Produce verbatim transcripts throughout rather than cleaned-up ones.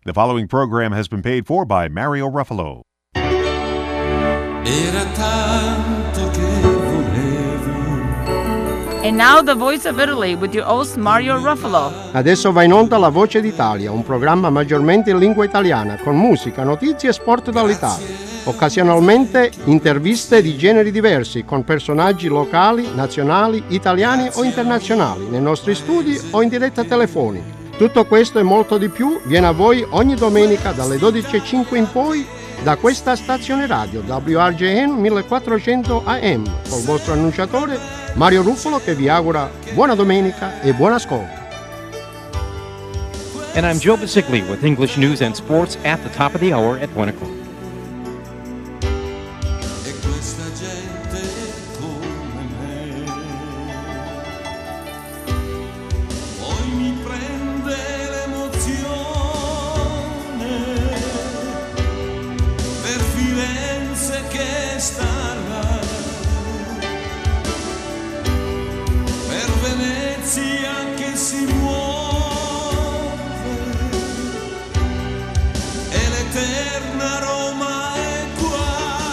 The following program has been paid for by Mario Ruffalo. Era tanto che volevo. And now the Voice of Italy with your host Mario Ruffalo. Adesso va in onda La Voce d'Italia, un programma maggiormente in lingua italiana, con musica, notizie e sport dall'Italia. Occasionalmente interviste di generi diversi, con personaggi locali, nazionali, italiani o internazionali, nei nostri studi o in diretta telefonica. Tutto questo e molto di più viene a voi ogni domenica dalle dodici e cinque in poi da questa stazione radio W R J N millequattrocento A M, col vostro annunciatore Mario Ruffalo, che vi augura buona domenica e buon ascolto. And I'm Joe Basicli with English news and sports at the top of the hour at one o'clock. E questa gente come me poi mi prende l'emozione per Firenze che starà, per Venezia che si muove e l'eterna Roma è qua.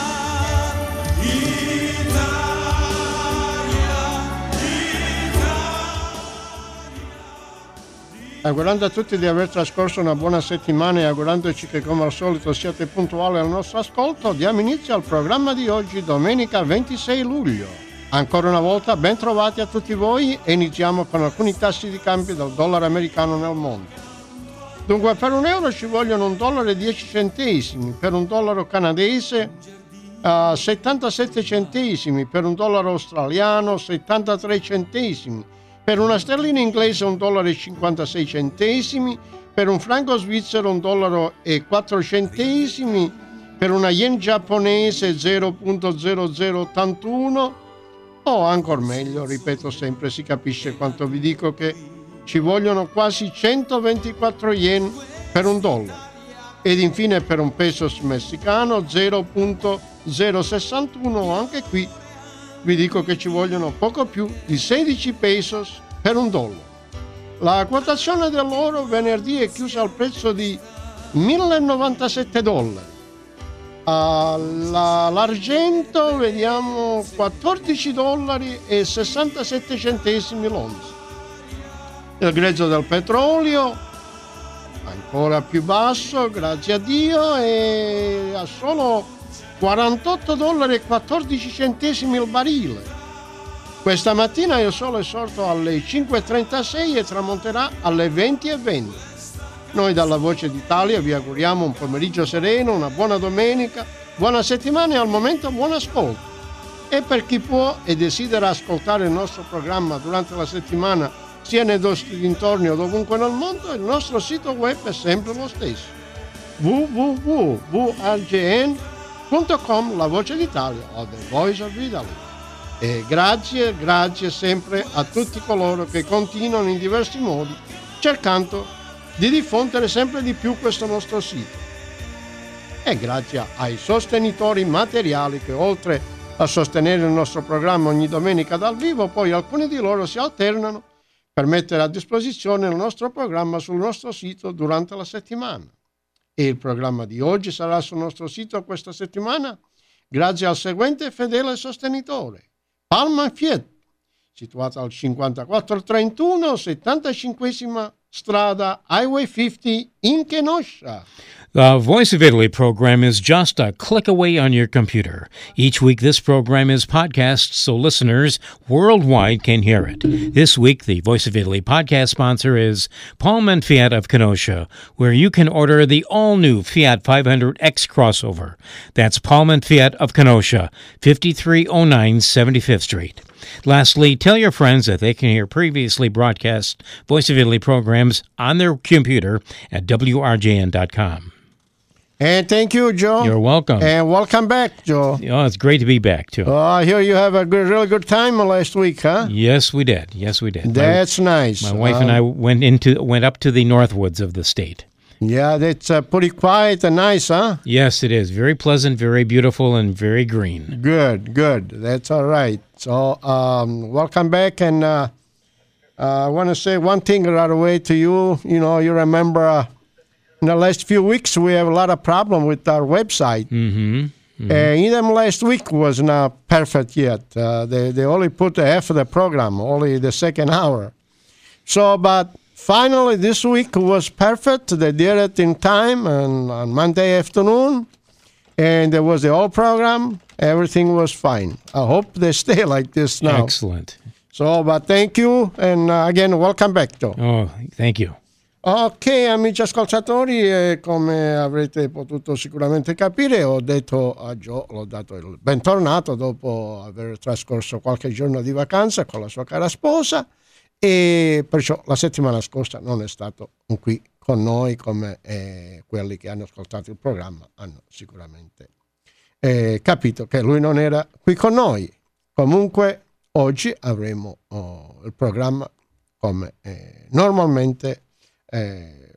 Augurando a tutti di aver trascorso una buona settimana e augurandoci che come al solito siate puntuali al nostro ascolto, diamo inizio al programma di oggi, domenica ventisei luglio. Ancora una volta ben trovati a tutti voi e iniziamo con alcuni tassi di cambio del dollaro americano nel mondo. Dunque, per un euro ci vogliono un dollaro e dieci centesimi, per un dollaro canadese uh, settantasette centesimi, per un dollaro australiano settantatré centesimi, per una sterlina inglese un dollaro e cinquantasei centesimi, per un franco svizzero un dollaro e quattro centesimi, per una yen giapponese zero virgola zero zero ottantuno, o ancora meglio, ripeto sempre, si capisce quanto vi dico che ci vogliono quasi centoventiquattro yen per un dollaro. Ed infine per un pesos messicano zero virgola zero sessantuno, anche qui vi dico che ci vogliono poco più di sedici pesos per un dollaro. La quotazione dell'oro venerdì è chiusa al prezzo di millenovantasette dollari. Uh, l'argento vediamo quattordici dollari e sessantasette centesimi l'onza. Il grezzo del petrolio ancora più basso, grazie a Dio, è a solo quarantotto dollari e quattordici centesimi il barile. Questa mattina il sole è sorto alle cinque e trentasei e tramonterà alle venti e venti. Noi dalla Voce d'Italia vi auguriamo un pomeriggio sereno, una buona domenica, buona settimana e al momento buon ascolto. E per chi può e desidera ascoltare il nostro programma durante la settimana, sia nei nostri dintorni o dovunque nel mondo, il nostro sito web è sempre lo stesso: w w w punto v r j n punto com, la Voce d'Italia o The Voice of Italy. E grazie, grazie sempre a tutti coloro che continuano in diversi modi cercando di diffondere sempre di più questo nostro sito. E grazie ai sostenitori materiali che, oltre a sostenere il nostro programma ogni domenica dal vivo, poi alcuni di loro si alternano per mettere a disposizione il nostro programma sul nostro sito durante la settimana. E il programma di oggi sarà sul nostro sito questa settimana grazie al seguente fedele sostenitore: Palma Fiat, situata al cinquantaquattro trentuno settantacinquesima strada Highway cinquanta in Kenosha. The Voice of Italy program is just a click away on your computer. Each week, this program is podcast so listeners worldwide can hear it. This week, the Voice of Italy podcast sponsor is Pullman Fiat of Kenosha, where you can order the all-new Fiat five hundred X crossover. That's Pullman Fiat of Kenosha, fifty-three oh nine seventy-fifth Street. Lastly, tell your friends that they can hear previously broadcast Voice of Italy programs on their computer at W R J N dot com. And thank you, Joe. You're welcome. And welcome back, Joe. Oh, it's great to be back, too. Oh, I hear you have a good, really good time last week, huh? Yes, we did. Yes, we did. That's my, nice. My wife um, and I went into went up to the Northwoods of the state. Yeah, that's uh, pretty quiet and nice, huh? Yes, it is. Very pleasant, very beautiful, and very green. Good, good. That's all right. So, um, welcome back, and uh, uh, I want to say one thing right away to you. You know, you remember uh, in the last few weeks we have a lot of problem with our website. Mm-hmm. Mm-hmm. Uh, even last week was not perfect yet. Uh, they they only put half of the program, only the second hour. So, but finally this week was perfect. They did it in time and on Monday afternoon, and there was the whole program. Everything was fine. I hope they stay like this now. Excellent. So, but thank you, and uh, again, welcome back, Joe. Oh, thank you. Ok, amici ascoltatori, eh, come avrete potuto sicuramente capire, ho detto a Joe, l'ho dato il bentornato dopo aver trascorso qualche giorno di vacanza con la sua cara sposa, e perciò la settimana scorsa non è stato qui con noi, come eh, quelli che hanno ascoltato il programma hanno sicuramente eh, capito che lui non era qui con noi. Comunque oggi avremo oh, il programma come eh, normalmente Eh,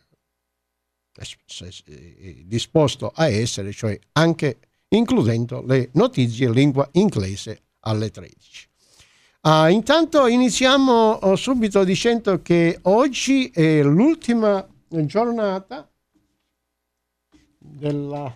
disposto a essere, cioè anche includendo le notizie in lingua inglese alle tredici. Uh, intanto iniziamo uh, subito dicendo che oggi è l'ultima giornata della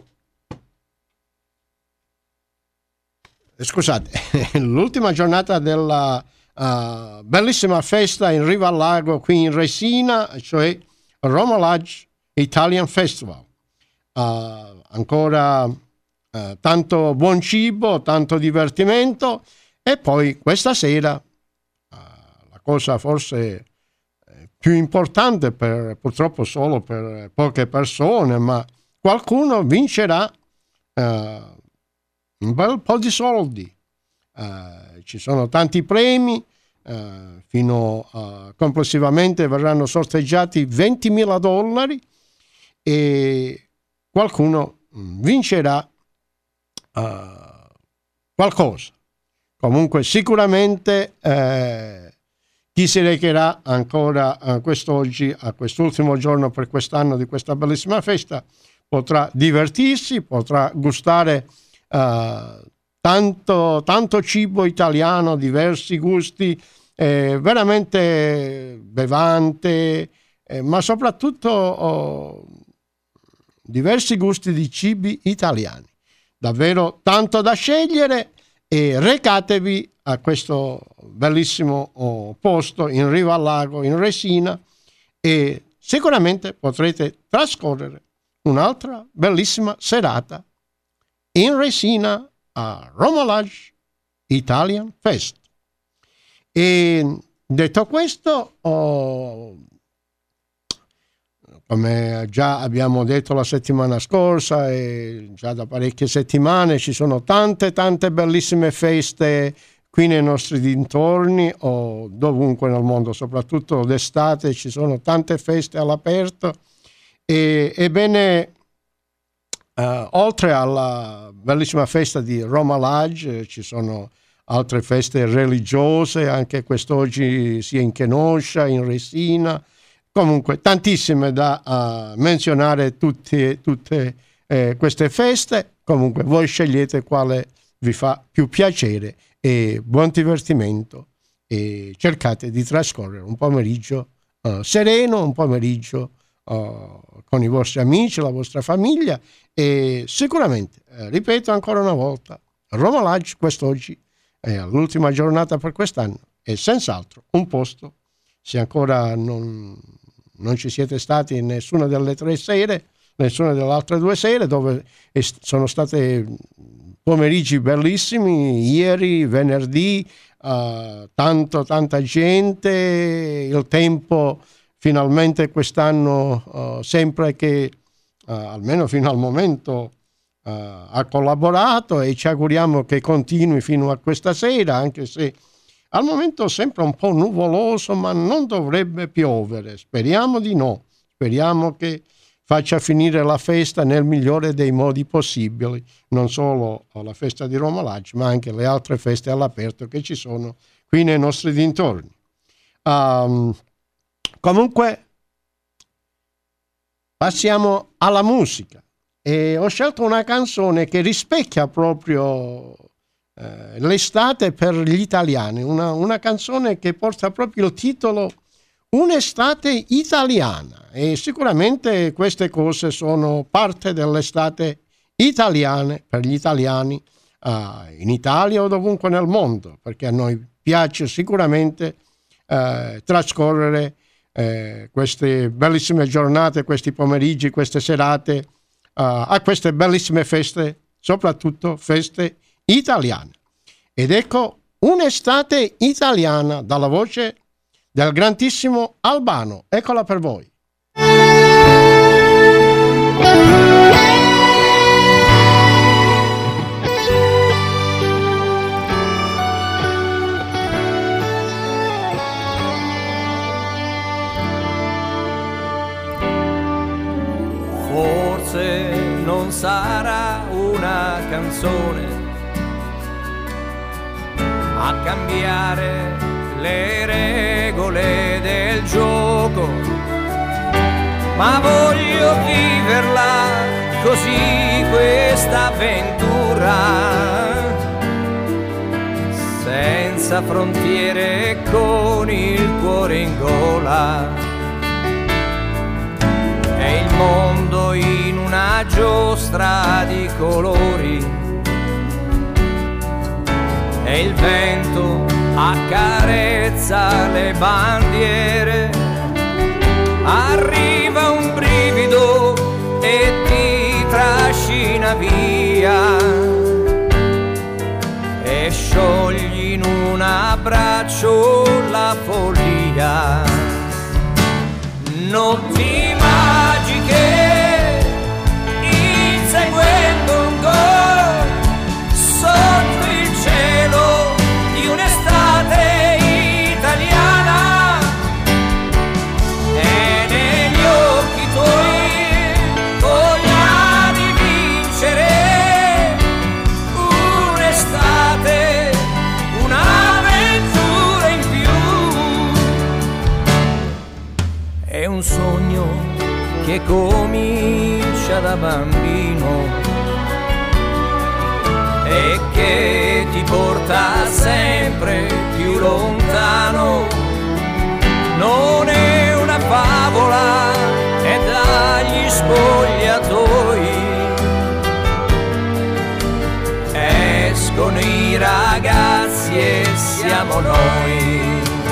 scusate l'ultima giornata della Uh, bellissima festa in riva al lago qui in Resina, cioè Roma Lodge Italian Festival. Uh, ancora uh, tanto buon cibo, tanto divertimento, e poi questa sera uh, la cosa forse più importante, per, purtroppo solo per poche persone, ma qualcuno vincerà uh, un bel po' di soldi. Uh, ci sono tanti premi, uh, fino a complessivamente verranno sorteggiati ventimila dollari, e qualcuno vincerà uh, qualcosa. Comunque sicuramente uh, chi si recherà ancora uh, quest'oggi, a quest'ultimo giorno per quest'anno di questa bellissima festa, potrà divertirsi, potrà gustare uh, Tanto, tanto cibo italiano, diversi gusti, eh, veramente bevante, eh, ma soprattutto oh, diversi gusti di cibi italiani. Davvero tanto da scegliere, e recatevi a questo bellissimo oh, posto in riva al lago, in Resina, e sicuramente potrete trascorrere un'altra bellissima serata in Resina a Roma Lodge Italian Fest. E detto questo, oh, come già abbiamo detto la settimana scorsa e già da parecchie settimane, ci sono tante tante bellissime feste qui nei nostri dintorni o dovunque nel mondo, soprattutto d'estate ci sono tante feste all'aperto, e ebbene Uh, oltre alla bellissima festa di Roma Lodge, eh, ci sono altre feste religiose, anche quest'oggi sia in Kenosha, in Resina, comunque tantissime da uh, menzionare tutte, tutte eh, queste feste. Comunque voi scegliete quale vi fa più piacere, e buon divertimento, e cercate di trascorrere un pomeriggio uh, sereno, un pomeriggio uh, con i vostri amici, la vostra famiglia. E sicuramente, eh, ripeto ancora una volta, Roma Lodge quest'oggi è l'ultima giornata per quest'anno, è senz'altro un posto, se ancora non, non ci siete stati in nessuna delle tre sere, nessuna delle altre due sere, dove è, sono state pomeriggi bellissimi, ieri, venerdì, uh, tanto, tanta gente, il tempo finalmente quest'anno uh, sempre che Uh, almeno fino al momento uh, ha collaborato, e ci auguriamo che continui fino a questa sera, anche se al momento sembra un po' nuvoloso, ma non dovrebbe piovere, speriamo di no, speriamo che faccia finire la festa nel migliore dei modi possibili, non solo la festa di Roma Lodge, ma anche le altre feste all'aperto che ci sono qui nei nostri dintorni. Um, comunque passiamo alla musica, e ho scelto una canzone che rispecchia proprio eh, l'estate per gli italiani, una, una canzone che porta proprio il titolo un'estate italiana, e sicuramente queste cose sono parte dell'estate italiana per gli italiani uh, in Italia o dovunque nel mondo, perché a noi piace sicuramente uh, trascorrere uh, queste bellissime giornate, questi pomeriggi, queste serate uh, a queste bellissime feste, soprattutto feste italiane. Ed ecco un'estate italiana dalla voce del grandissimo Albano. Eccola per voi. Forse non sarà una canzone a cambiare le regole del gioco, ma voglio viverla così questa avventura, senza frontiere, con il cuore in gola. È il mondo in una giostra di colori, e il vento accarezza le bandiere, arriva un brivido e ti trascina via, e sciogli in un abbraccio la follia. Notti magiche, inseguendo un gol sotto il cielo di un'estate italiana, e negli occhi tuoi voglia di vincere un'estate, un'avventura in più. È un sogno che comincia da bambino e che ti porta sempre più lontano. Non è una favola, è dagli spogliatoi escono i ragazzi e siamo noi.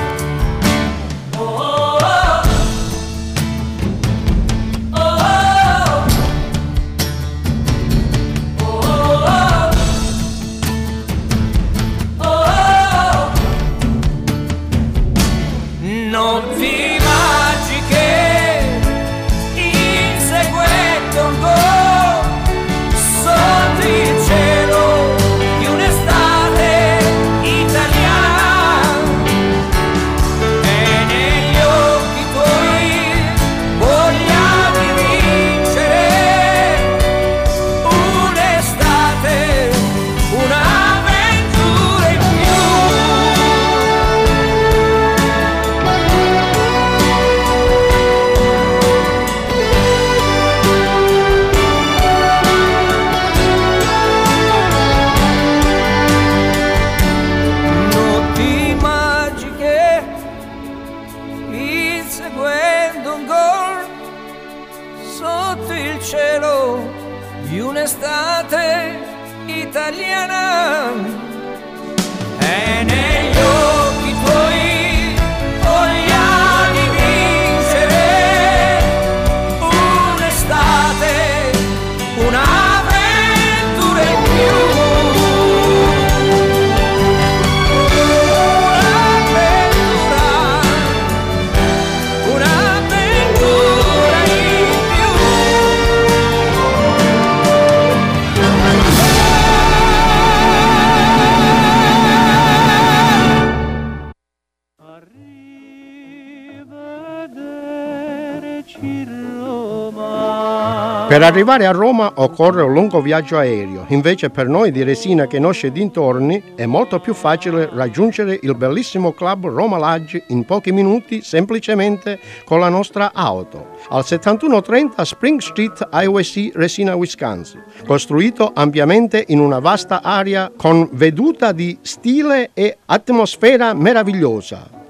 Notti magiche, inseguendo un gol sotto il cielo di un'estate italiana, e negli occhi tuoi voglia di vincere un'estate, un'avventura in più. Inseguendo un gol sotto il cielo di un'estate italiana, e negli occhi tuoi voglia di vincere un'estate, un'avventura in più. Per arrivare a Roma occorre un lungo viaggio aereo, invece per noi di Resina che nosce dintorni è molto più facile raggiungere il bellissimo club Roma Lodge in pochi minuti semplicemente con la nostra auto, al settantuno trenta Spring Street, Highway C, Resina, Wisconsin, costruito ampiamente in una vasta area con veduta di stile e atmosfera meravigliosa.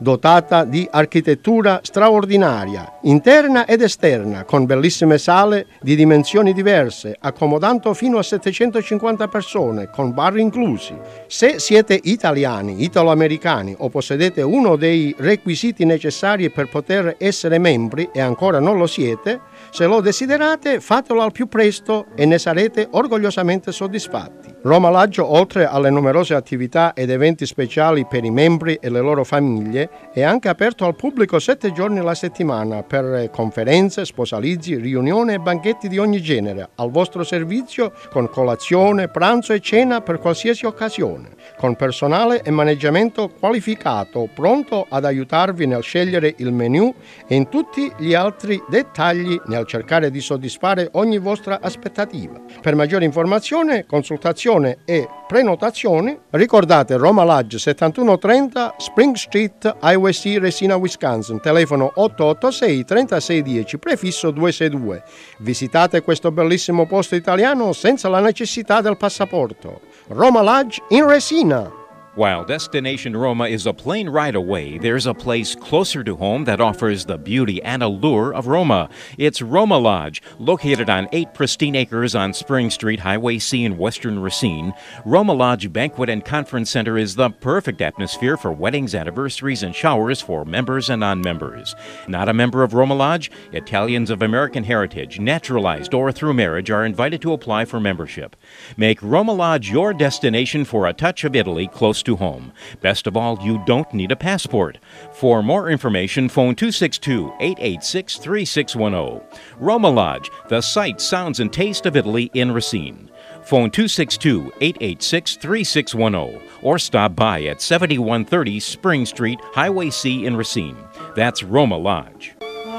dotata di architettura straordinaria, interna ed esterna, con bellissime sale di dimensioni diverse, accomodando fino a settecentocinquanta persone, con bar inclusi. Se siete italiani, italo-americani o possedete uno dei requisiti necessari per poter essere membri e ancora non lo siete, se lo desiderate fatelo al più presto e ne sarete orgogliosamente soddisfatti. Roma Lodge, oltre alle numerose attività ed eventi speciali per i membri e le loro famiglie, è anche aperto al pubblico sette giorni alla settimana per conferenze, sposalizi, riunioni e banchetti di ogni genere, al vostro servizio con colazione, pranzo e cena per qualsiasi occasione, con personale e maneggiamento qualificato, pronto ad aiutarvi nel scegliere il menù e in tutti gli altri dettagli nel cercare di soddisfare ogni vostra aspettativa. Per maggiore informazione, consultazione e prenotazioni, ricordate Roma Lodge settantuno trenta Spring Street, Highway C, Resina, Wisconsin, telefono otto otto sei trentasei dieci, prefisso duecentosessantadue. Visitate questo bellissimo posto italiano senza la necessità del passaporto. Roma Lodge in Resina. While Destination Roma is a plane ride away, there's a place closer to home that offers the beauty and allure of Roma. It's Roma Lodge, located on eight pristine acres on Spring Street, Highway C in western Racine. Roma Lodge Banquet and Conference Center is the perfect atmosphere for weddings, anniversaries, and showers for members and non-members. Not a member of Roma Lodge? Italians of American heritage, naturalized or through marriage, are invited to apply for membership. Make Roma Lodge your destination for a touch of Italy close to home. Best of all, you don't need a passport. For more information, phone two six two, eight eight six, three six one zero. Roma Lodge, the sight, sounds, and taste of Italy in Racine. Phone two six two, eight eight six, three six one zero or stop by at seventy-one thirty Spring Street, Highway C in Racine. That's Roma Lodge.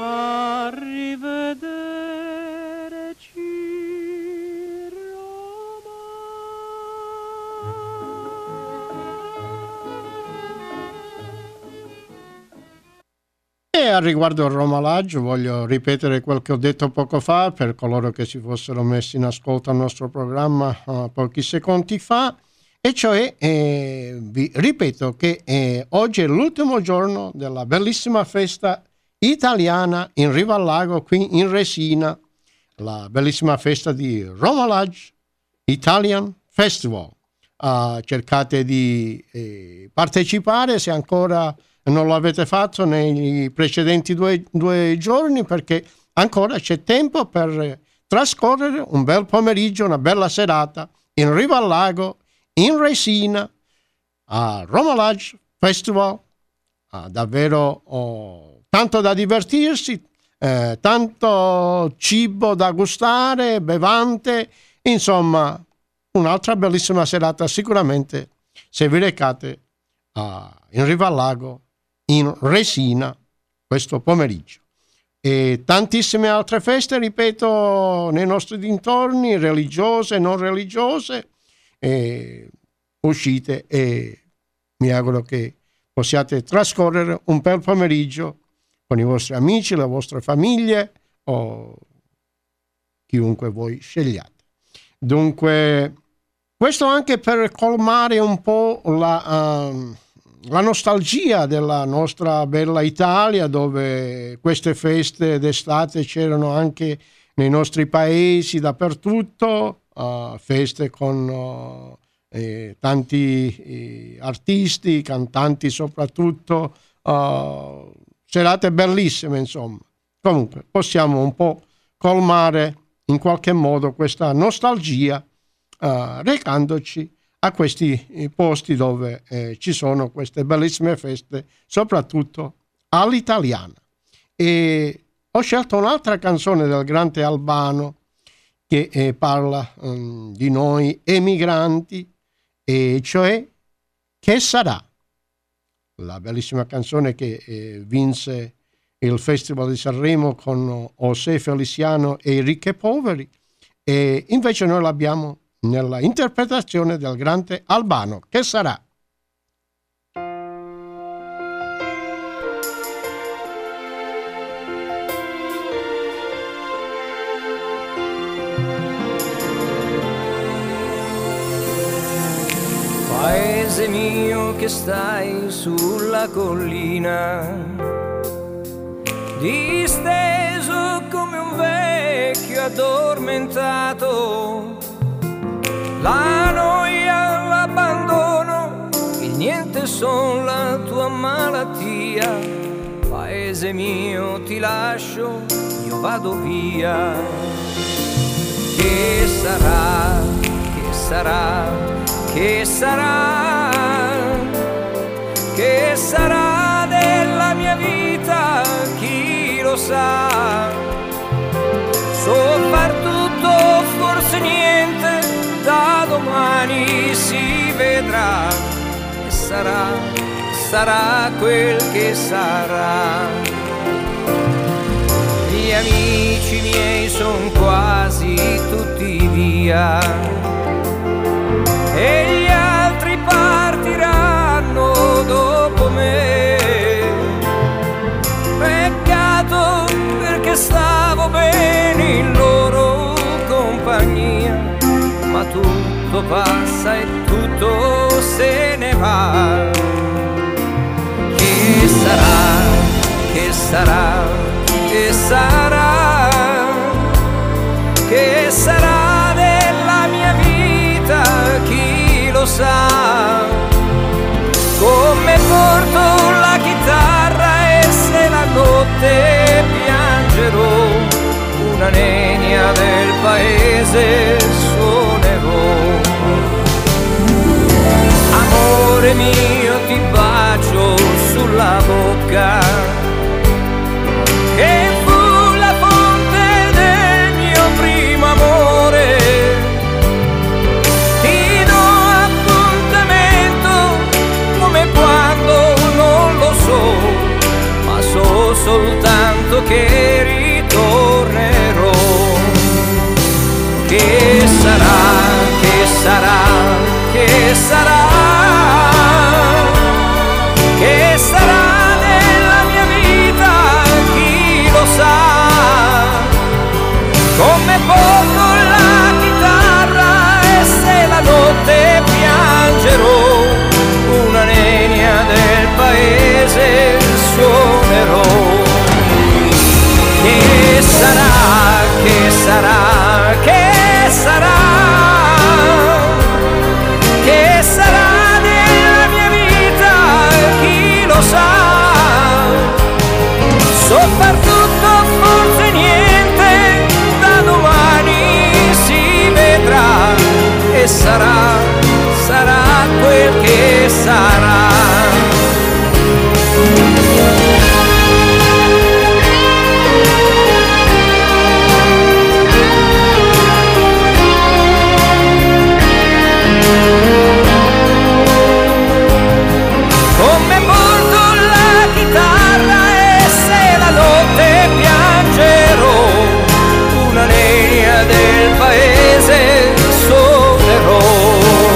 E a riguardo al Roma Lodge voglio ripetere quel che ho detto poco fa per coloro che si fossero messi in ascolto al nostro programma uh, pochi secondi fa, e cioè eh, vi ripeto che eh, oggi è l'ultimo giorno della bellissima festa italiana in Riva al Lago, qui in Resina, la bellissima festa di Roma Lodge Italian Festival. Uh, cercate di eh, partecipare se ancora non lo avete fatto nei precedenti due, due giorni, perché ancora c'è tempo per trascorrere un bel pomeriggio, una bella serata in Riva al Lago, in Resina, a Roma Lodge Festival. Ah, davvero oh, tanto da divertirsi, eh, tanto cibo da gustare, bevande, insomma un'altra bellissima serata sicuramente se vi recate uh, in Riva al Lago, in Resina, questo pomeriggio. E tantissime altre feste, ripeto, nei nostri dintorni, religiose, non religiose, e uscite, e mi auguro che possiate trascorrere un bel pomeriggio con i vostri amici, le vostre famiglie o chiunque voi scegliate. Dunque, questo anche per colmare un po' la... Um, la nostalgia della nostra bella Italia, dove queste feste d'estate c'erano anche nei nostri paesi dappertutto, uh, feste con uh, eh, tanti eh, artisti, cantanti soprattutto, uh, serate bellissime insomma. Comunque possiamo un po' colmare in qualche modo questa nostalgia uh, recandoci a questi posti dove eh, ci sono queste bellissime feste, soprattutto all'italiana. E ho scelto un'altra canzone del grande Albano che eh, parla um, di noi emigranti, e cioè Che sarà? La bellissima canzone che eh, vinse il Festival di Sanremo con José Feliciano e i Ricchi e Poveri, e invece noi l'abbiamo nella interpretazione del grande Albano. Che sarà? paese mio che stai sulla collina, disteso come un vecchio addormentato, la noia, l'abbandono, il niente son la tua malattia. Paese mio ti lascio, io vado via. Che sarà, che sarà, che sarà, che sarà della mia vita, chi lo sa. So far tutto, forse niente, da domani si vedrà. E sarà, sarà quel che sarà. Gli amici miei son quasi tutti via e gli altri partiranno dopo me. Peccato, perché stavo bene in loro compagnia, ma tutto passa e tutto se ne va. Che sarà, che sarà, che sarà, che sarà della mia vita, chi lo sa. Come porto la chitarra e se la notte piangerò, una nenia del paese suonerò. Amore mio, ti bacio sulla bocca, che fu la fonte del mio primo amore. Ti do appuntamento come quando non lo so, ma so soltanto che ritornerò. Che sarà, che sarà, che sarà, che sarà della mia vita, chi lo sa. Come porto la chitarra e se la notte piangerò, una nenia del paese suonerò. Che sarà, che sarà, che sarà, che sarà della mia vita, chi lo sa. So far tutto, forse niente, da domani si vedrà. E sarà, sarà quel che sarà. Come porto la chitarra e se la notte piangerò, una nenia del paese suonerò.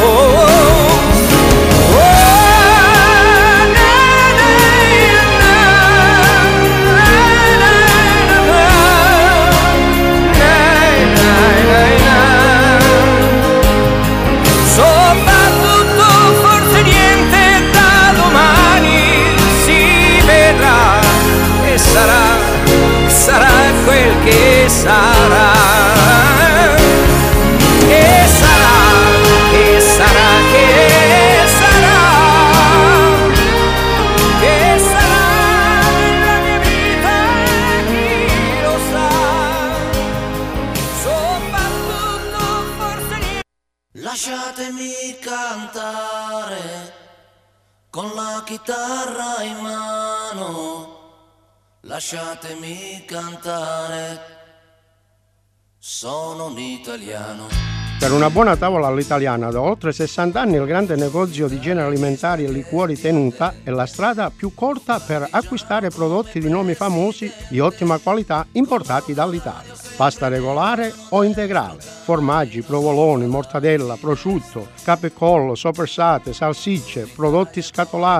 Sarà, sarà quel che sarà. Che sarà, che sarà, che sarà, che sarà nella mia vita, chi lo sa. Soprattutto forse niente. Lasciatemi cantare con la chitarra in mano. Lasciatemi cantare, sono un italiano. Per una buona tavola all'italiana da oltre sessanta anni il grande negozio di generi alimentari e liquori Tenuta è la strada più corta per acquistare prodotti di nomi famosi di ottima qualità importati dall'Italia. Pasta regolare o integrale, formaggi, provoloni, mortadella, prosciutto, capecollo, soppressate, salsicce, prodotti scatolati,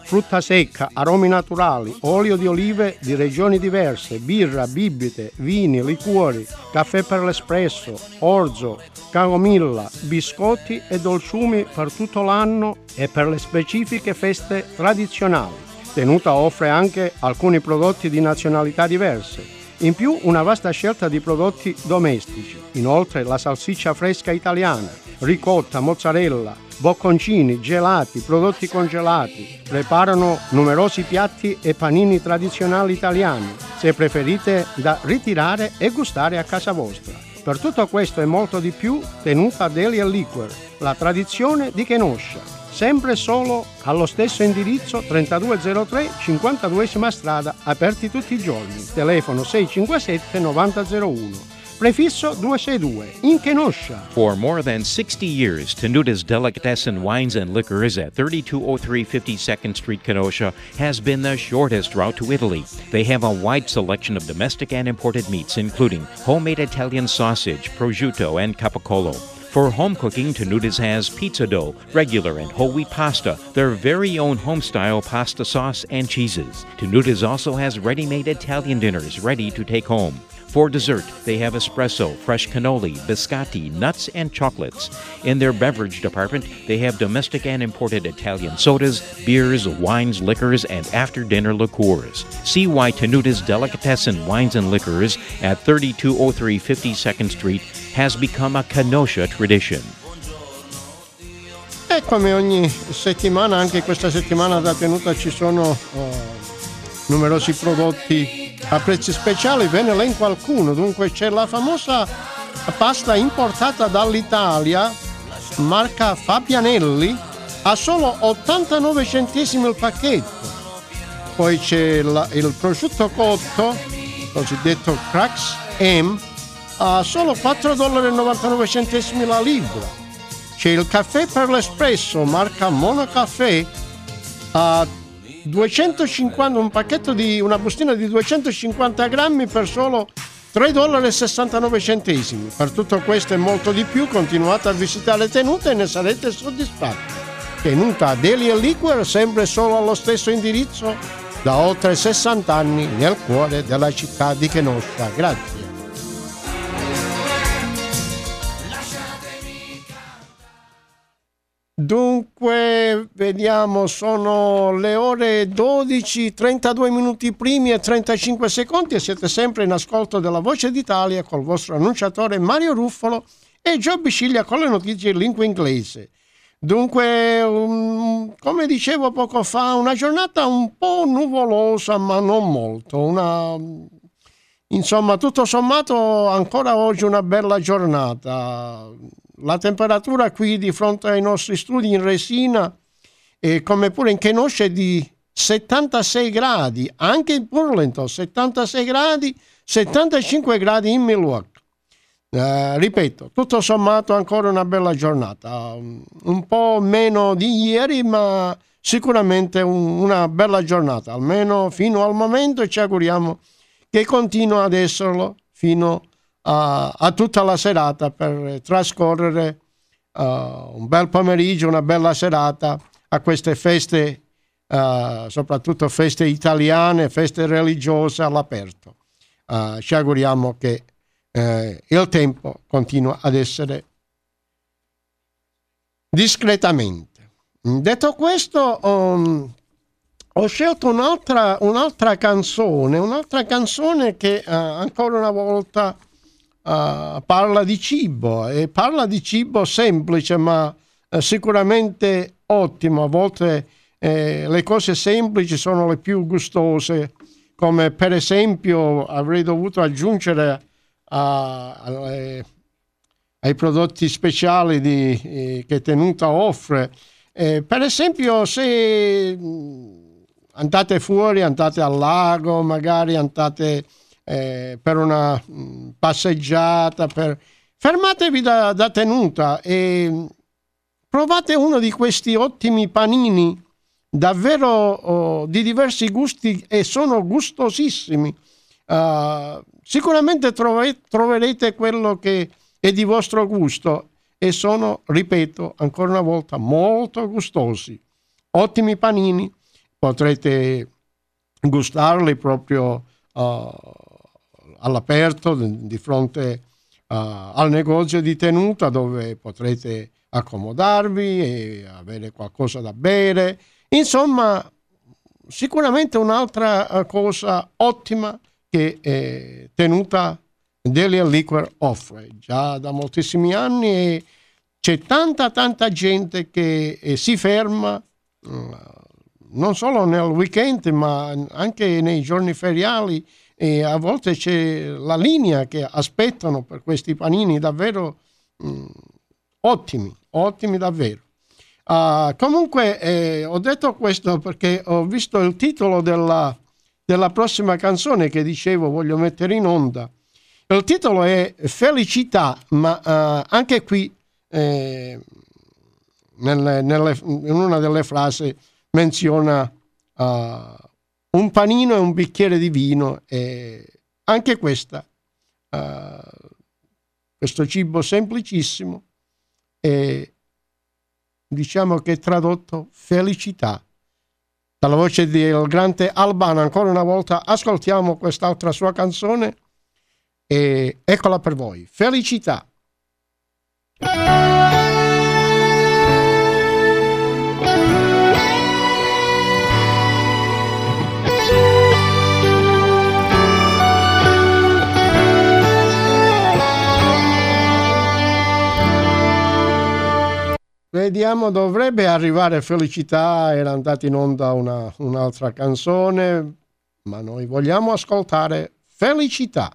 frutta secca, aromi naturali, olio di olive di regioni diverse, birra, bibite, vini, liquori, caffè per l'espresso, orzo, camomilla, biscotti e dolciumi per tutto l'anno e per le specifiche feste tradizionali. Tenuta offre anche alcuni prodotti di nazionalità diverse. In più una vasta scelta di prodotti domestici. Inoltre la salsiccia fresca italiana, ricotta, mozzarella, bocconcini, gelati, prodotti congelati. Preparano numerosi piatti e panini tradizionali italiani, se preferite da ritirare e gustare a casa vostra. Per tutto questo e molto di più, Tenuta Deli and Liquor, la tradizione di Kenosha. Sempre solo allo stesso indirizzo trentadue zero tre cinquantaduesima strada, aperti tutti i giorni. Telefono sei cinque sette nove zero zero uno. Prefisso due sei due, in Kenosha. For more than sixty years, Tenuta's Delicatessen Wines and Liquors at thirty-two oh three fifty-second Street, Kenosha, has been the shortest route to Italy. They have a wide selection of domestic and imported meats, including homemade Italian sausage, prosciutto, and capicola. For home cooking, Tenuta's has pizza dough, regular and whole wheat pasta, their very own home-style pasta sauce, and cheeses. Tenuta's also has ready-made Italian dinners ready to take home. For dessert, they have espresso, fresh cannoli, biscotti, nuts, and chocolates. In their beverage department, they have domestic and imported Italian sodas, beers, wines, liquors, and after-dinner liqueurs. See why Tenuta's Delicatessen Wines and Liquors at thirty-two oh three fifty-second Street has become a Kenosha tradition. E come ogni settimana, anche questa settimana da Tenuta ci sono uh, numerosi prodotti a prezzi speciali. Ve ne elenco alcuno. Dunque c'è la famosa pasta importata dall'Italia, marca Fabianelli, a solo ottantanove centesimi il pacchetto. Poi c'è la, il prosciutto cotto, cosiddetto Cracks M, a solo quattro virgola novantanove dollari la libra. C'è il caffè per l'espresso, marca Monocaffè, a duecentocinquanta, un pacchetto di una bustina di duecentocinquanta grammi per solo tre virgola sessantanove dollari. Per tutto questo e molto di più continuate a visitare Tenuta e ne sarete soddisfatti. Tenuta Deli and Liquor, sempre solo allo stesso indirizzo da oltre sessanta anni nel cuore della città di Kenosha. Grazie. Dunque, vediamo, sono le ore dodici, trentadue minuti primi e trentacinque secondi e siete sempre in ascolto della Voce d'Italia col vostro annunciatore Mario Ruffolo e Gio Bisciglia con le notizie in lingua inglese. Dunque, um, come dicevo poco fa, una giornata un po' nuvolosa, ma non molto. Una, insomma, tutto sommato, ancora oggi una bella giornata. La temperatura qui di fronte ai nostri studi in Resina, e come pure in Kenosha, è di settantasei gradi, anche in Burlington settantasei gradi, settantacinque gradi in Milwaukee. Eh, ripeto, tutto sommato ancora una bella giornata, un po' meno di ieri, ma sicuramente un, una bella giornata, almeno fino al momento, e ci auguriamo che continui ad esserlo fino a, a tutta la serata, per trascorrere uh, un bel pomeriggio, una bella serata a queste feste, uh, soprattutto feste italiane, feste religiose all'aperto. Uh, ci auguriamo che Eh, il tempo continua ad essere discretamente. Detto questo, um, ho scelto un'altra, un'altra canzone, un'altra canzone che uh, ancora una volta uh, parla di cibo, e parla di cibo semplice ma uh, sicuramente ottimo. A volte eh, le cose semplici sono le più gustose, come per esempio avrei dovuto aggiungere A, alle, ai prodotti speciali di, eh, che Tenuta offre. Eh, per esempio, se andate fuori, andate al lago, magari andate eh, per una mh, passeggiata, per... fermatevi da, da Tenuta e provate uno di questi ottimi panini davvero oh, di diversi gusti, e sono gustosissimi. Uh, sicuramente trove, troverete quello che è di vostro gusto, e sono, ripeto ancora una volta, molto gustosi. Ottimi panini potrete gustarli proprio uh, all'aperto di, di fronte uh, al negozio di tenuta, dove potrete accomodarvi e avere qualcosa da bere. Insomma, sicuramente un'altra cosa ottima che eh, Tenuta Deli Liquor offre già da moltissimi anni, e c'è tanta tanta gente che eh, si ferma uh, non solo nel weekend ma anche nei giorni feriali, e a volte c'è la linea che aspettano per questi panini davvero mh, ottimi, ottimi davvero. Uh, comunque eh, ho detto questo perché ho visto il titolo della, della prossima canzone che dicevo voglio mettere in onda. Il titolo è Felicità, ma uh, anche qui eh, nelle, nelle, in una delle frasi menziona uh, un panino e un bicchiere di vino, e anche questa uh, questo cibo semplicissimo, e diciamo che è tradotto felicità. Dalla voce del grande Albano ancora una volta ascoltiamo quest'altra sua canzone, e eccola per voi, Felicità. Vediamo, dovrebbe arrivare Felicità, era andata in onda una, un'altra canzone, ma noi vogliamo ascoltare Felicità.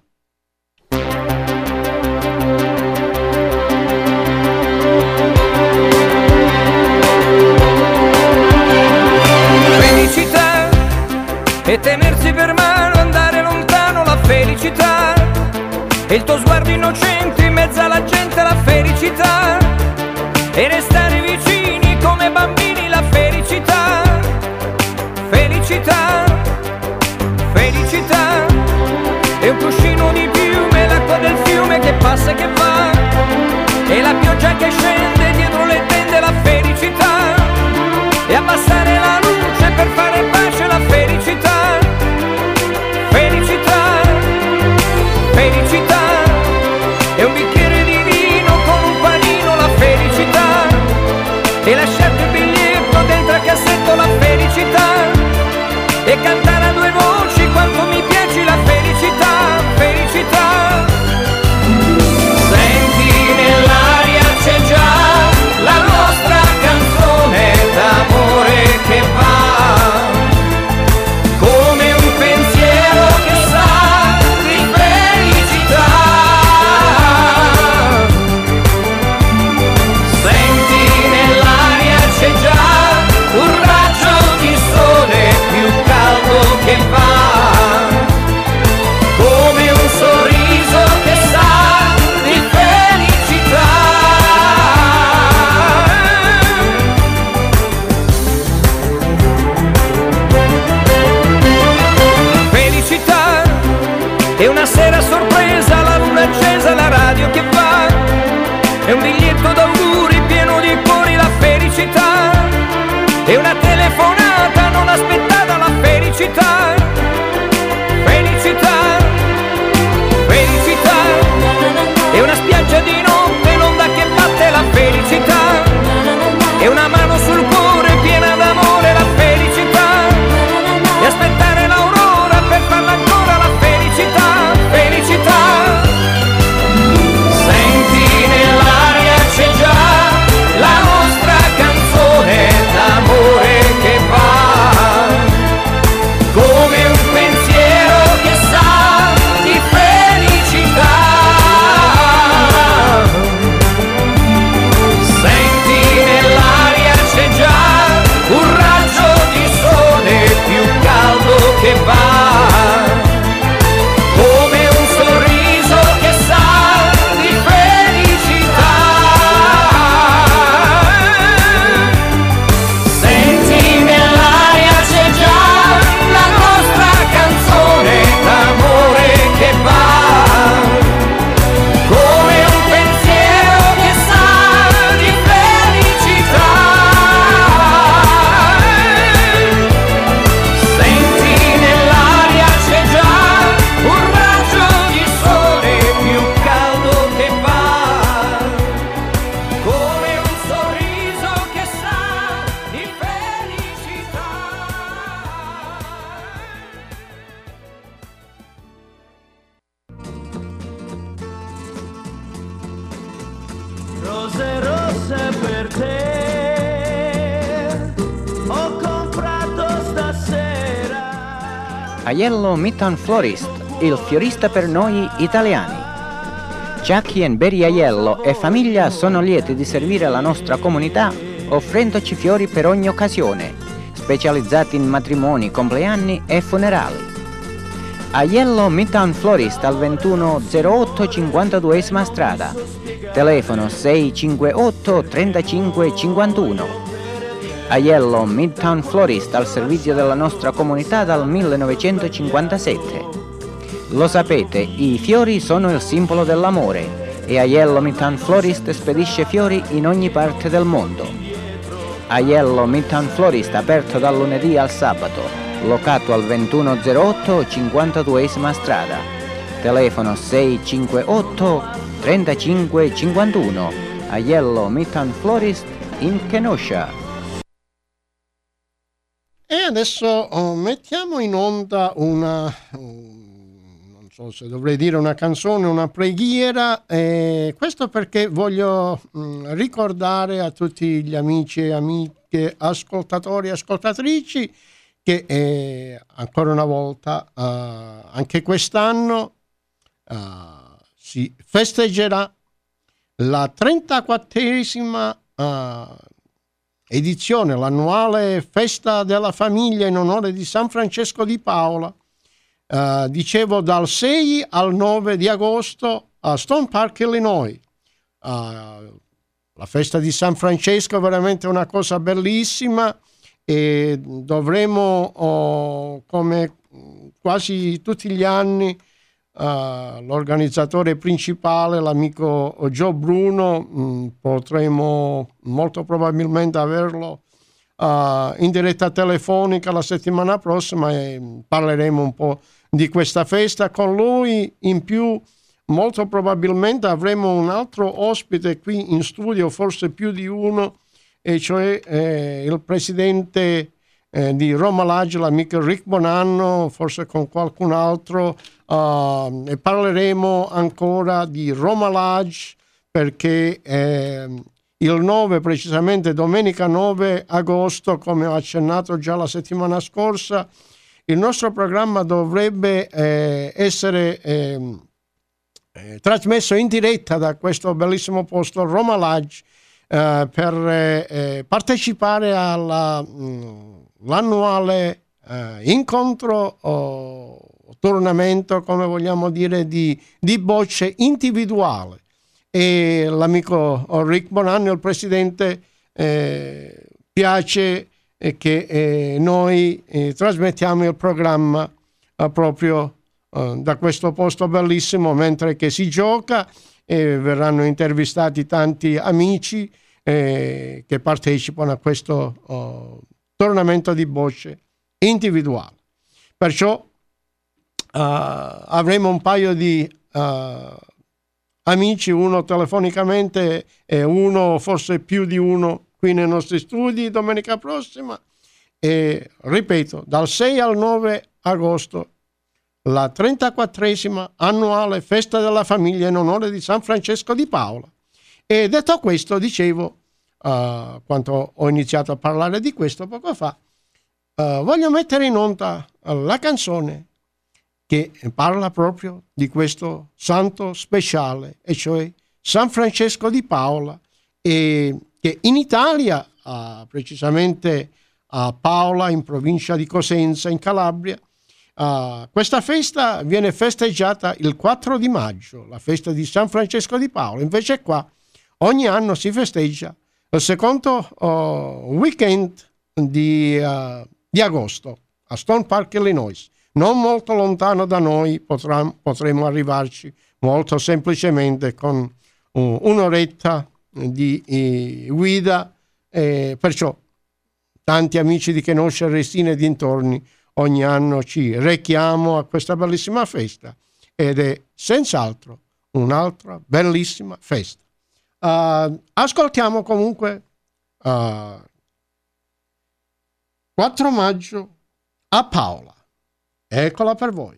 Felicità e tenersi per mano, andare lontano, la felicità e il tuo sguardo innocente in mezzo alla gente, la felicità e restare vicini come bambini, la felicità, felicità, felicità e un cuscino di piume, l'acqua del fiume che passa e che va, e la pioggia che scende dietro le tende, la felicità, e abbassare la luce per fare pace, la felicità, felicità, felicità e un bicchiere di vino con un panino, la felicità, e lasciarti il biglietto dentro al cassetto, la felicità, e cantare a due voci quanto mi piaci, la felicità, felicità. Senti nell'aria c'è già la nostra canzone d'amore che va, come un pensiero che sa di felicità. Senti nell'aria c'è già un raggio di sole più caldo che va, come un sorriso che sa di felicità. Felicità è una sera sorpresa, la luna accesa, la radio che va, è un biglietto d'auguri pieno di cuori, la felicità, è una telefonata non aspettata, la felicità, felicità, felicità, è una spiaggia di notte, l'onda che batte, la felicità, è una mano sul cuore piena d'amore, la felicità, e aspettare l'aurora per farla ancora, la felicità, felicità. Senti nell'aria c'è già la nostra canzone d'amore che va, come un pensiero che sa di felicità. Senti nell'aria rose rosse per te ho comprato stasera. Aiello Midtown Florist, il fiorista per noi italiani. Jackie and Barry Aiello e famiglia sono lieti di servire la nostra comunità offrendoci fiori per ogni occasione, specializzati in matrimoni, compleanni e funerali. Aiello Midtown Florist al ventuno zero otto cinquantaduesima strada. Telefono sei cinque otto trentacinque cinquantuno. Aiello Midtown Florist al servizio della nostra comunità dal millenovecentocinquantasette. Lo sapete, i fiori sono il simbolo dell'amore e Aiello Midtown Florist spedisce fiori in ogni parte del mondo. Aiello Midtown Florist aperto dal lunedì al sabato. Locato al ventuno zero otto cinquantaduesima strada. Telefono sei cinque otto trentacinque cinquantuno. Aiello Midtown Florist in Kenosha. E adesso oh, mettiamo in onda una, non so se dovrei dire una canzone, una preghiera, eh, questo perché voglio mh, ricordare a tutti gli amici e amiche, ascoltatori e ascoltatrici, che eh, ancora una volta, uh, anche quest'anno, uh, si festeggerà la trentaquattresima uh, edizione, l'annuale festa della famiglia in onore di San Francesco di Paola, uh, dicevo dal sei al nove di agosto a Stone Park, Illinois. Uh, la festa di San Francesco è veramente una cosa bellissima, e dovremo, oh, come quasi tutti gli anni, uh, l'organizzatore principale, l'amico Joe Bruno, mh, potremo molto probabilmente averlo uh, in diretta telefonica la settimana prossima e parleremo un po' di questa festa con lui. In più, molto probabilmente avremo un altro ospite qui in studio, forse più di uno, e cioè eh, il presidente eh, di Roma Lodge, l'amico Rick Bonanno, forse con qualcun altro, uh, e parleremo ancora di Roma Lodge, perché eh, il nove, precisamente domenica nove agosto, come ho accennato già la settimana scorsa, il nostro programma dovrebbe eh, essere eh, eh, trasmesso in diretta da questo bellissimo posto, Roma Lodge, Uh, per eh, partecipare all'annuale uh, incontro o tornamento, come vogliamo dire, di, di bocce individuale. E l'amico Rick Bonanno, il presidente, eh, piace eh, che eh, noi eh, trasmettiamo il programma eh, proprio eh, da questo posto bellissimo mentre che si gioca. E verranno intervistati tanti amici eh, che partecipano a questo oh, tornamento di bocce individuale. Perciò uh, avremo un paio di uh, amici, uno telefonicamente e uno, forse più di uno, qui nei nostri studi domenica prossima. E ripeto, dal sei al nove agosto la trentaquattresima annuale festa della famiglia in onore di San Francesco di Paola. E detto questo, dicevo, uh, quando ho iniziato a parlare di questo poco fa, uh, voglio mettere in onda la canzone che parla proprio di questo santo speciale, e cioè San Francesco di Paola, e che in Italia, uh, precisamente a Paola, in provincia di Cosenza, in Calabria, Uh, questa festa viene festeggiata il quattro di maggio, la festa di San Francesco di Paola. Invece qua ogni anno si festeggia il secondo uh, weekend di, uh, di agosto a Stone Park, Illinois. Non molto lontano da noi, potrà, potremo arrivarci molto semplicemente con uh, un'oretta di eh, guida, eh, perciò tanti amici di Kenosha, Restina e dintorni ogni anno ci rechiamo a questa bellissima festa, ed è senz'altro un'altra bellissima festa. Uh, ascoltiamo comunque uh, quattro maggio a Paola. Eccola per voi.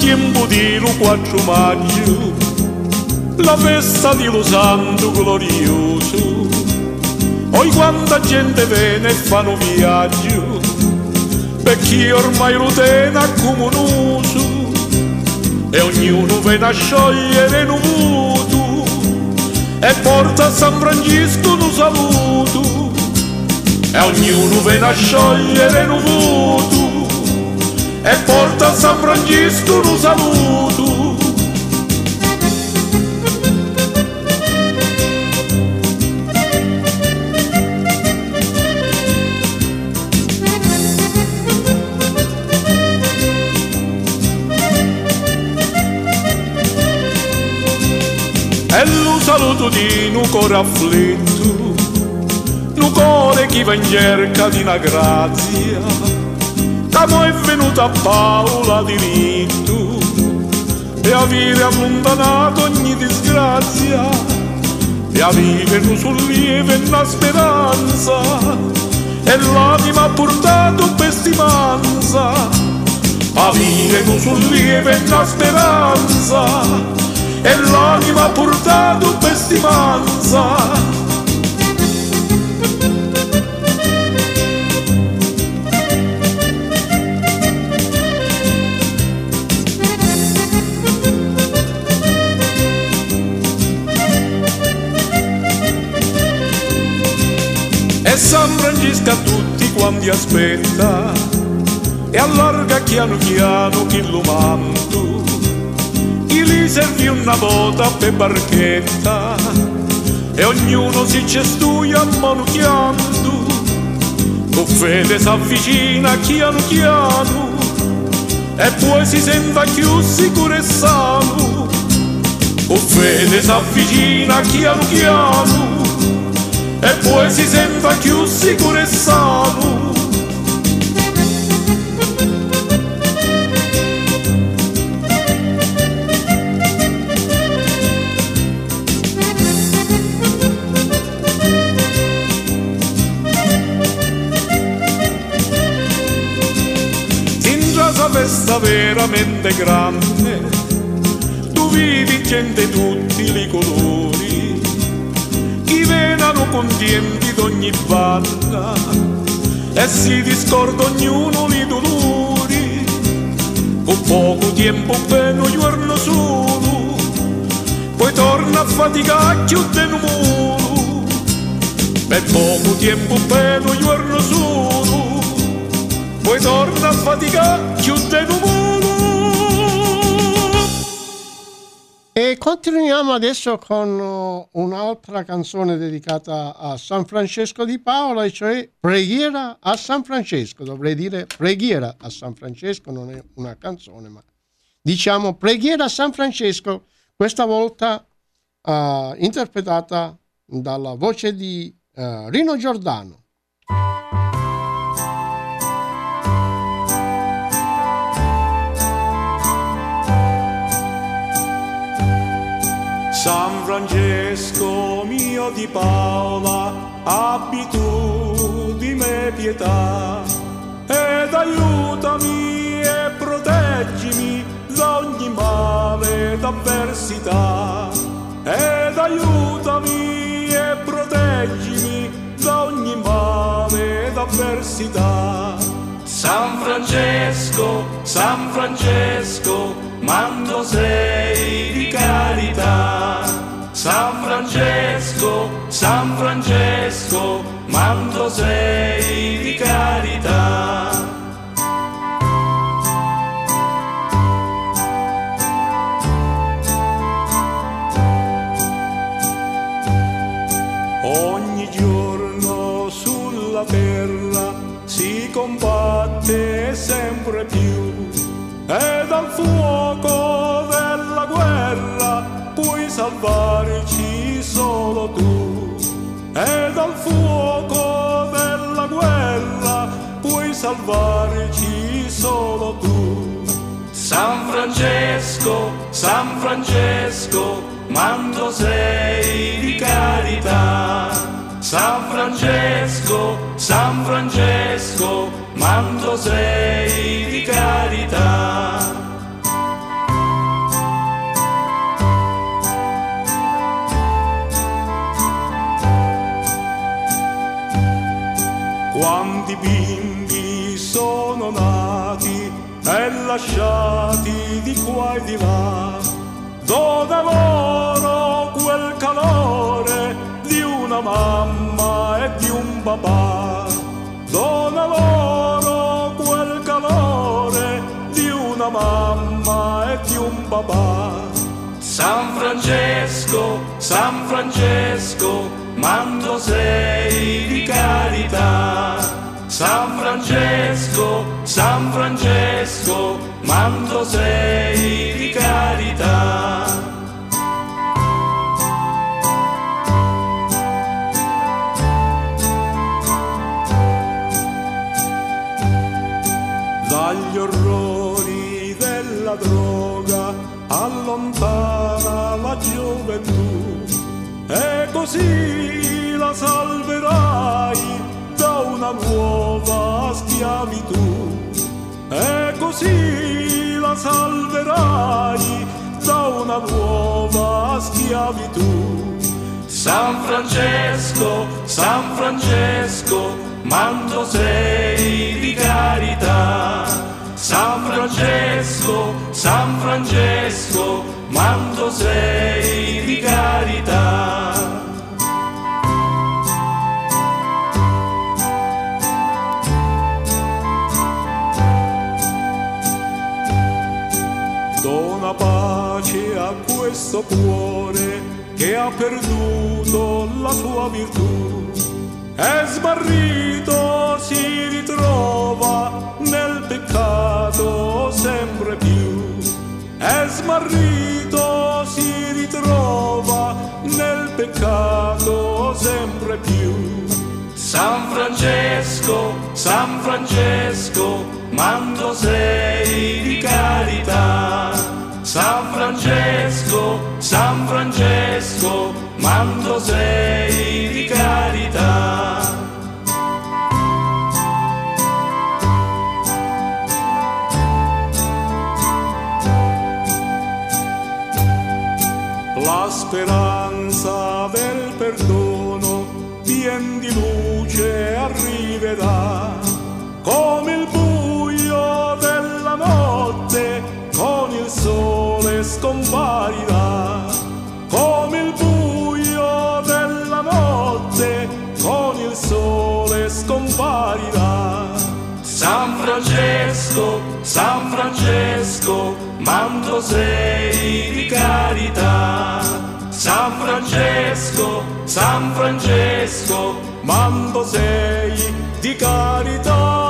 tempo di lo quattro maggio, la festa di lo santo glorioso. Oi quanta gente viene e fanno viaggio, perché ormai lo tiene accomunoso, e ognuno viene a sciogliere un voto e porta a San Francesco un saluto, e ognuno viene a sciogliere un voto e porta a San Francesco un saluto. E lo saluto di un cuore afflitto, un cuore che va in cerca di una grazia, che mo è venuta a Paola diritto, e avere allontanato ogni disgrazia, e avere un sollievo e una speranza, e l'anima ha portato pestimanza, avere un sollievo e una speranza, e l'anima ha portato pestimanza. E San Francesco a tutti quanti aspetta, e allarga piano piano chi lo manto, gli servì una bota per barchetta, e ognuno si cestuia manucchiando, con fede s'avvicina chiano chiano, e poi si senta più sicuro e sano, con fede s'avvicina chiano chiano, e poi si senta più sicuro e sano. Festa veramente grande, tu vedi gente tutti i colori, chi venano contenti d'ogni banda, e si discorda ognuno i dolori, con poco tempo per un giorno solo, poi torna a faticare più di un muro, per poco tempo per un giorno solo, poi torna a faticare più di un muro. E continuiamo adesso con uh, un'altra canzone dedicata a San Francesco di Paola, e cioè Preghiera a San Francesco. Dovrei dire Preghiera a San Francesco, non è una canzone, ma diciamo Preghiera a San Francesco, questa volta uh, interpretata dalla voce di uh, Rino Giordano. San Francesco mio di Paola, abbi tu di me pietà, ed aiutami e proteggimi da ogni male ed avversità, ed aiutami e proteggimi da ogni male ed avversità. San Francesco, San Francesco, manto sei di carità. San Francesco, San Francesco, manto sei di carità. Ogni giorno sulla terra si combatte sempre più, e dal fuoco della guerra puoi salvarci solo tu, e dal fuoco della guerra puoi salvarci solo tu. San Francesco, San Francesco, manto sei di carità. San Francesco, San Francesco, manto sei di carità. lasciati di qua e di là, dona loro quel calore di una mamma e di un papà, dona loro quel calore di una mamma e di un papà. San Francesco, San Francesco, manto sei di carità. San Francesco, San Francesco, manto sei di carità. Dagli orrori della droga allontana la gioventù e così la salverai da una nuova schiavitù, e così la salverai da una nuova schiavitù. San Francesco, San Francesco, manto sei di carità. San Francesco, San Francesco, manto sei di carità. Dona pace a questo cuore che ha perduto la sua virtù, è smarrito, si ritrova nel peccato sempre più, è smarrito, si ritrova nel peccato sempre più. San Francesco, San Francesco, manto sei di carità. San Francesco, San Francesco, manto sei di carità. La speranza del perdono pien di luce arriverà, come il buio della notte con il sole scomparirà, come il buio della notte con il sole scomparirà. San Francesco, San Francesco, manto sei di carità. San Francesco, San Francesco, manto sei di carità.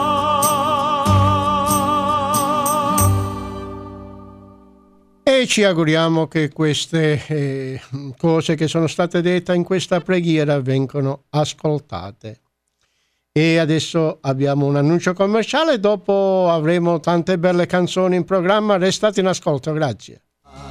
E ci auguriamo che queste eh, cose che sono state dette in questa preghiera vengano ascoltate. E adesso abbiamo un annuncio commerciale, dopo avremo tante belle canzoni in programma. Restate in ascolto, grazie.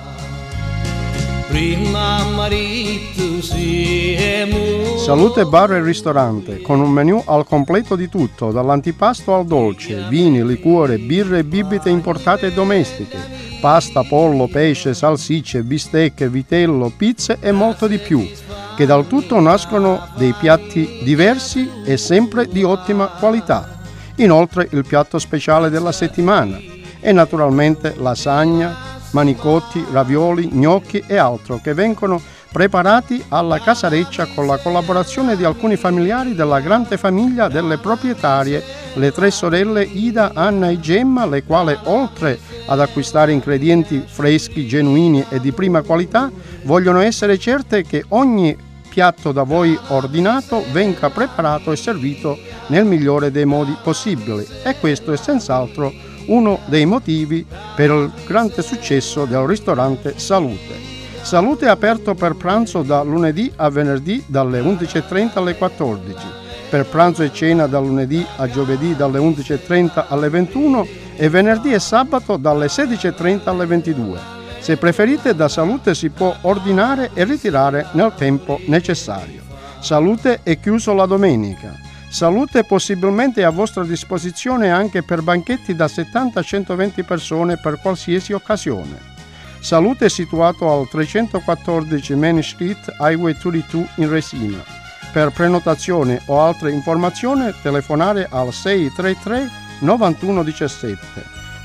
Salute Bar e Ristorante, con un menù al completo di tutto, dall'antipasto al dolce, vini, liquore, birre e bibite importate e domestiche, pasta, pollo, pesce, salsicce, bistecche, vitello, pizze e molto di più, che dal tutto nascono dei piatti diversi e sempre di ottima qualità. Inoltre il piatto speciale della settimana e naturalmente lasagna, manicotti, ravioli, gnocchi e altro, che vengono preparati alla casareccia con la collaborazione di alcuni familiari della grande famiglia delle proprietarie, le tre sorelle Ida, Anna e Gemma, le quali oltre ad acquistare ingredienti freschi, genuini e di prima qualità, vogliono essere certe che ogni piatto da voi ordinato venga preparato e servito nel migliore dei modi possibili, e questo è senz'altro uno dei motivi per il grande successo del ristorante Salute. Salute è aperto per pranzo da lunedì a venerdì dalle undici e trenta alle quattordici, per pranzo e cena da lunedì a giovedì dalle undici e trenta alle ventuno e venerdì e sabato dalle sedici e trenta alle ventidue. Se preferite, da Salute si può ordinare e ritirare nel tempo necessario. Salute è chiuso la domenica. Salute possibilmente a vostra disposizione anche per banchetti da settanta a centoventi persone per qualsiasi occasione. Salute è situato al trecentoquattordici Main Street, Highway ventidue in Resina. Per prenotazione o altre informazioni telefonare al sei tre tre nove uno uno sette.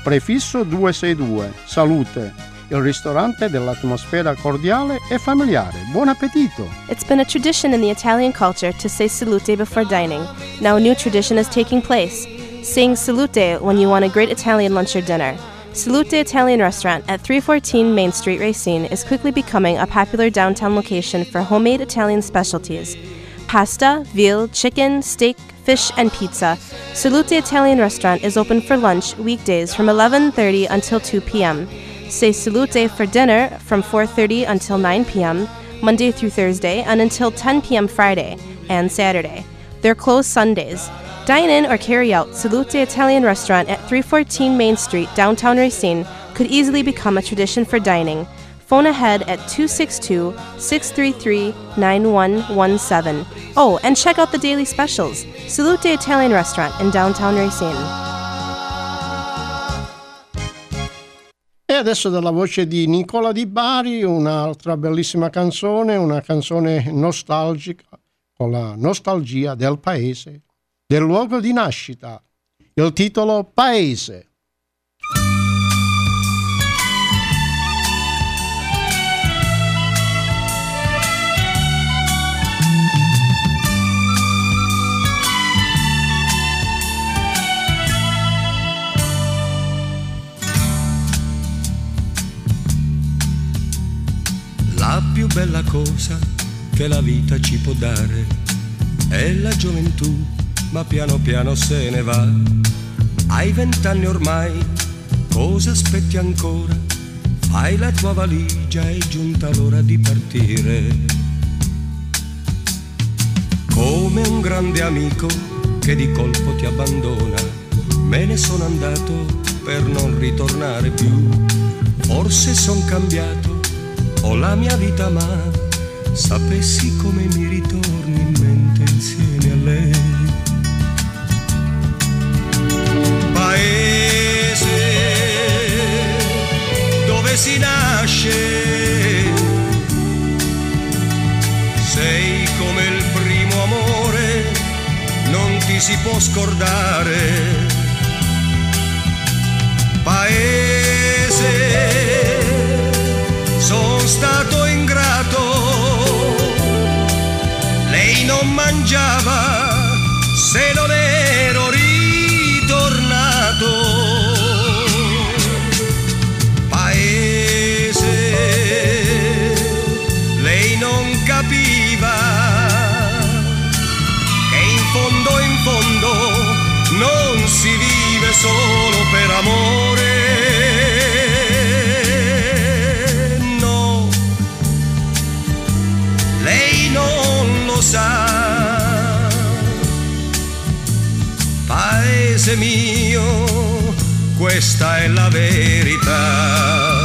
prefisso duecentosesantadue. Salute, il ristorante dell'atmosfera cordiale e familiare. Buon appetito! It's been a tradition in the Italian culture to say salute before dining. Now a new tradition is taking place, saying salute when you want a great Italian lunch or dinner. Salute Italian Restaurant at three fourteen Main Street, Racine is quickly becoming a popular downtown location for homemade Italian specialties. Pasta, veal, chicken, steak, fish, and pizza. Salute Italian Restaurant is open for lunch weekdays from eleven thirty until two p.m. Say salute for dinner from four thirty until nine p.m. Monday through Thursday and until ten p.m. Friday and Saturday. They're closed Sundays. Dine in or carry out. Salute Italian Restaurant at three fourteen Main Street, downtown Racine, could easily become a tradition for dining. Phone ahead at two six two, six three three, nine one one seven. Oh, and check out the daily specials. Salute Italian Restaurant in downtown Racine. E adesso dalla voce di Nicola Di Bari, un'altra bellissima canzone, una canzone nostalgica, con la nostalgia del paese, del luogo di nascita. Il titolo Paese. La più bella cosa che la vita ci può dare è la gioventù, ma piano piano se ne va. Hai vent'anni ormai, cosa aspetti ancora? Fai la tua valigia, è giunta l'ora di partire. Come un grande amico che di colpo ti abbandona, me ne sono andato per non ritornare più. Forse son cambiato, ho la mia vita, ma sapessi come mi ritorni in mente insieme a lei. Paese dove si nasce, sei come il primo amore, non ti si può scordare. Paese, son stato ingrato, lei non mangiava se non ero ritornato. Paese, lei non capiva che in fondo in fondo non si vive solo per amore. Sa, paese mio, questa è la verità.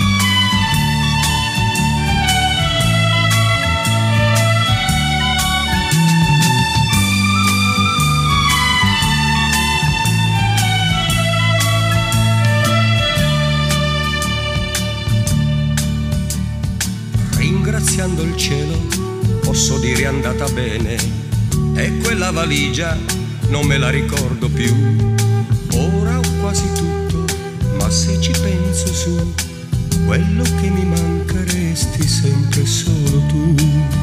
Ringraziando il cielo posso dire è andata bene, e quella valigia non me la ricordo più. Ora ho quasi tutto, ma se ci penso su, quello che mi manca resti sempre solo tu.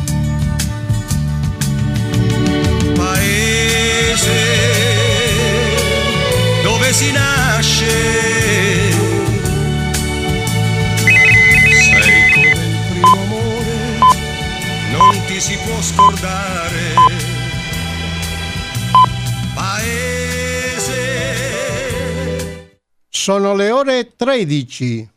Paese dove si nasce, sei come il primo amore, non ti si può scordare. Paese. Sono le ore tredici.